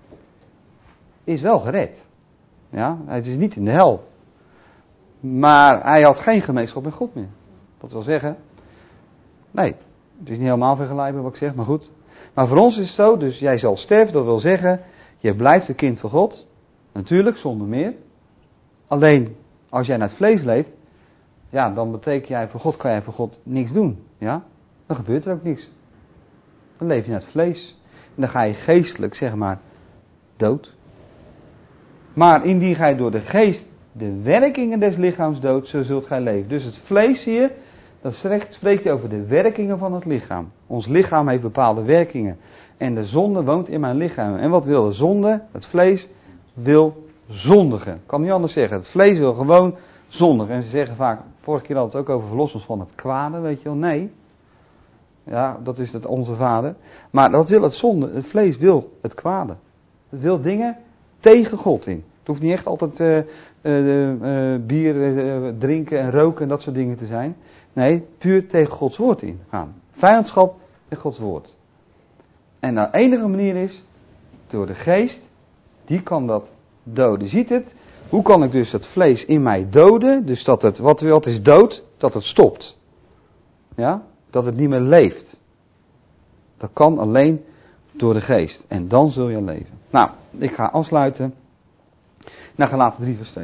is wel gered, ja, hij is niet in de hel. Maar hij had geen gemeenschap met God meer. Dat wil zeggen, nee, het is niet helemaal vergelijkbaar wat ik zeg, maar goed. Maar voor ons is het zo, dus jij zal sterven, dat wil zeggen, je blijft een kind van God. Natuurlijk, zonder meer. Alleen, als jij naar het vlees leeft, ja, dan betekent jij voor God, kan jij voor God niks doen. Ja, dan gebeurt er ook niks. Dan leef je naar het vlees. En dan ga je geestelijk, zeg maar, dood. Maar indien gij door de geest de werkingen des lichaams doodt, zo zult gij leven. Dus het vlees zie je, dat spreekt hij over de werkingen van het lichaam. Ons lichaam heeft bepaalde werkingen. En de zonde woont in mijn lichaam. En wat wil de zonde? Het vlees wil zondigen. Ik kan niet anders zeggen. Het vlees wil gewoon zondigen. En ze zeggen vaak, vorige keer hadden we het ook over verlos ons van het kwade, weet je wel. Nee. Ja, dat is het onze vader. Maar dat wil het zonde. Het vlees wil het kwade. Het wil dingen tegen God in. Het hoeft niet echt altijd uh, uh, uh, bier uh, drinken en roken en dat soort dingen te zijn. Nee, puur tegen Gods woord in gaan. Vijandschap tegen Gods woord. En de enige manier is, door de geest, die kan dat doden. Ziet het? Hoe kan ik dus dat vlees in mij doden? Dus dat het, wat, wat is dood? Dat het stopt. Ja? Dat het niet meer leeft. Dat kan alleen door de geest. En dan zul je leven. Nou, ik ga afsluiten. Naar Galaten drie vers twee.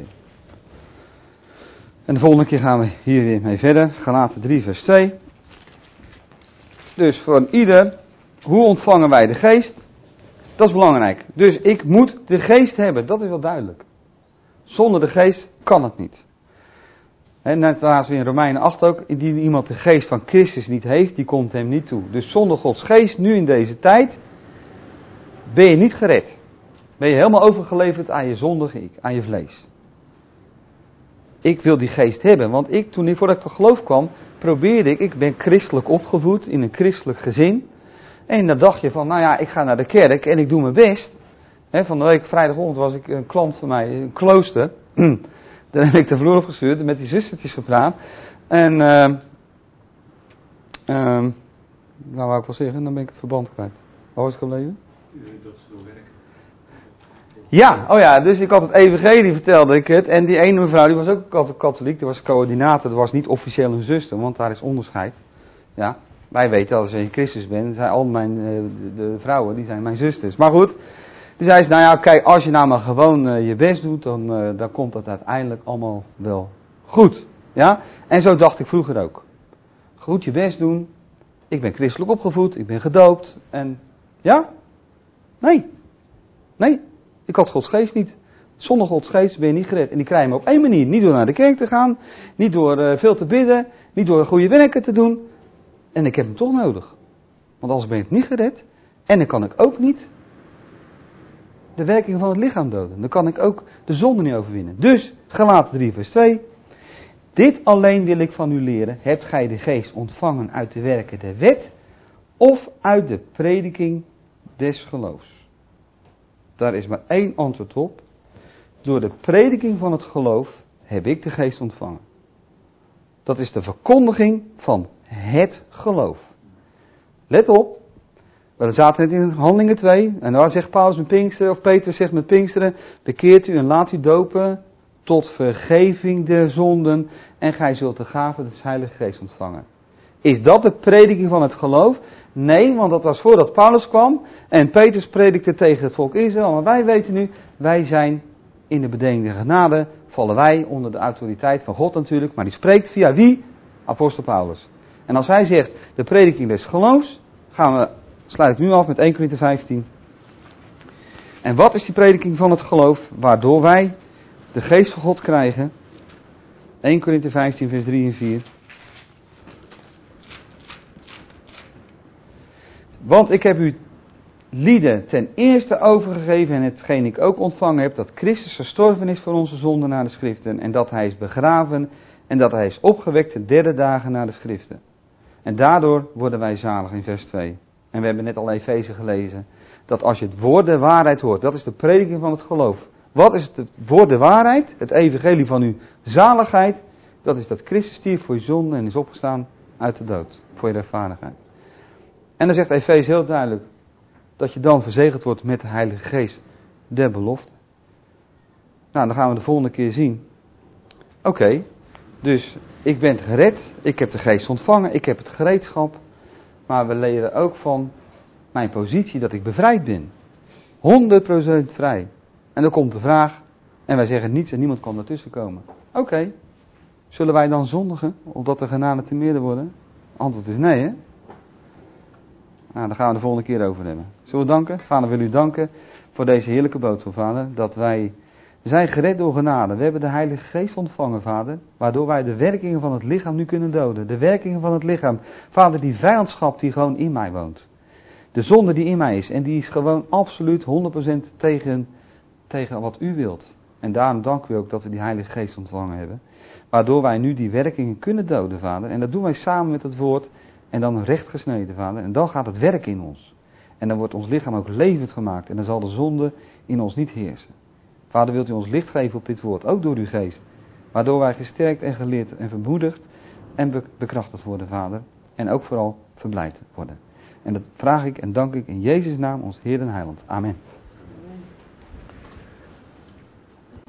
En de volgende keer gaan we hier weer mee verder. Galaten drie vers twee. Dus voor ieder, hoe ontvangen wij de geest? Dat is belangrijk. Dus ik moet de geest hebben, dat is wel duidelijk. Zonder de geest kan het niet. En net laatst weer in Romeinen acht ook, indien iemand de geest van Christus niet heeft, die komt hem niet toe. Dus zonder Gods geest, nu in deze tijd, ben je niet gered. Ben je helemaal overgeleverd aan je zondige ik, aan je vlees. Ik wil die geest hebben, want ik, toen ik voordat ik tot geloof kwam, probeerde ik, ik ben christelijk opgevoed in een christelijk gezin. En dan dacht je van, nou ja, ik ga naar de kerk en ik doe mijn best. He, van de week, vrijdagochtend, was ik een klant van mij, een klooster. Daar heb ik de vloer opgestuurd en met die zustertjes gepraat. En, uh, uh, nou wou ik wel zeggen, dan ben ik het verband kwijt. Waar was ik gebleven? Dat ze wil werken. Ja, oh ja, dus ik had het evangelie, vertelde ik het. En die ene mevrouw, die was ook katholiek, die was coördinator, dat was niet officieel een zuster, want daar is onderscheid. Ja, wij weten als je in Christus bent, zijn al mijn, de, de vrouwen, die zijn mijn zusters. Maar goed, die zei ze, nou ja, kijk, als je nou maar gewoon uh, je best doet, dan, uh, dan komt dat uiteindelijk allemaal wel goed. Ja, en zo dacht ik vroeger ook. Goed je best doen, ik ben christelijk opgevoed, ik ben gedoopt, en ja, nee, nee. Ik had Gods geest niet. Zonder Gods geest ben je niet gered. En die krijg je maar op één manier. Niet door naar de kerk te gaan. Niet door uh, veel te bidden. Niet door goede werken te doen. En ik heb hem toch nodig. Want anders ben ik niet gered. En dan kan ik ook niet de werking van het lichaam doden. Dan kan ik ook de zonde niet overwinnen. Dus, Galaten drie vers twee. Dit alleen wil ik van u leren. Hebt gij de geest ontvangen uit de werken der wet? Of uit de prediking des geloofs? Daar is maar één antwoord op. Door de prediking van het geloof heb ik de geest ontvangen. Dat is de verkondiging van het geloof. Let op. We zaten net in Handelingen twee. En daar zegt Paulus met Pinksteren, of Peter zegt met Pinksteren. Bekeert u en laat u dopen tot vergeving der zonden. En gij zult de gave des Heilige Geest ontvangen. Is dat de prediking van het geloof? Nee, want dat was voordat Paulus kwam. En Petrus predikte tegen het volk Israël. Maar wij weten nu, wij zijn in de bediening der genade. Vallen wij onder de autoriteit van God natuurlijk. Maar die spreekt via wie? Apostel Paulus. En als hij zegt de prediking des geloofs. Gaan we, sluit ik nu af met Eerste Korinthe vijftien. En wat is die prediking van het geloof? Waardoor wij de geest van God krijgen. Eerste Korinthe vijftien vers drie en vier. Want ik heb u lieden ten eerste overgegeven en hetgeen ik ook ontvangen heb, dat Christus gestorven is voor onze zonden naar de schriften en dat hij is begraven en dat hij is opgewekt de derde dagen naar de schriften. En daardoor worden wij zalig in vers twee. En we hebben net al Efeze gelezen, dat als je het woord der waarheid hoort, dat is de prediking van het geloof. Wat is het woord der waarheid? Het evangelie van uw zaligheid, dat is dat Christus stierf voor je zonde en is opgestaan uit de dood, voor je rechtvaardigheid. En dan zegt Efeze heel duidelijk dat je dan verzegeld wordt met de Heilige Geest der belofte. Nou, dan gaan we de volgende keer zien. Oké, okay, dus ik ben gered, ik heb de Geest ontvangen, ik heb het gereedschap. Maar we leren ook van mijn positie dat ik bevrijd ben. honderd procent vrij. En dan komt de vraag, en wij zeggen niets en niemand kan daartussen komen. Oké, okay, zullen wij dan zondigen, opdat de genade te meerder worden? Antwoord is nee, hè? Nou, daar gaan we de volgende keer over hebben. Zullen we danken? Vader, wil u danken voor deze heerlijke boodschap, Vader. Dat wij zijn gered door genade. We hebben de Heilige Geest ontvangen, Vader. Waardoor wij de werkingen van het lichaam nu kunnen doden. De werkingen van het lichaam. Vader, die vijandschap die gewoon in mij woont. De zonde die in mij is. En die is gewoon absoluut honderd procent tegen, tegen wat u wilt. En daarom danken we ook dat we die Heilige Geest ontvangen hebben. Waardoor wij nu die werkingen kunnen doden, Vader. En dat doen wij samen met het woord. En dan recht gesneden, Vader. En dan gaat het werk in ons. En dan wordt ons lichaam ook levend gemaakt. En dan zal de zonde in ons niet heersen. Vader, wilt u ons licht geven op dit woord. Ook door uw geest. Waardoor wij gesterkt en geleerd en vermoedigd en bekrachtigd worden, Vader. En ook vooral verblijd worden. En dat vraag ik en dank ik in Jezus' naam, ons Heer en Heiland. Amen.